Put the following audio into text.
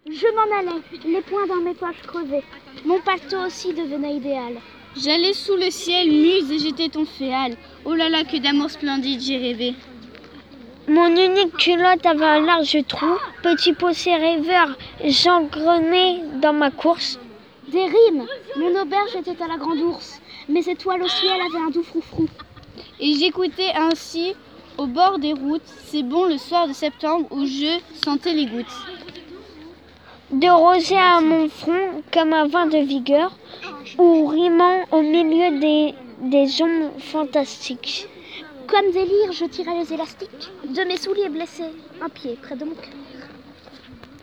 Je m'en allais, les poings dans mes poches crevées. Mon pacte aussi devenait idéal. J'allais sous le ciel, muse, et j'étais ton féal. Oh là là, que d'amour splendide j'ai rêvé. Mon unique culotte avait un large trou. Petit possé rêveur, j'engrenais dans ma course. Des rimes. Mon auberge était à la grande ours, mes étoiles au ciel avaient un doux froufrou. Et j'écoutais ainsi, au bord des routes, c'est bon le soir de septembre où je sentais les gouttes de rosée à mon front comme un vin de vigueur, ou rimant au milieu des ombres fantastiques. Comme des lyres, je tirais les élastiques de mes souliers blessés, un pied près de mon cœur.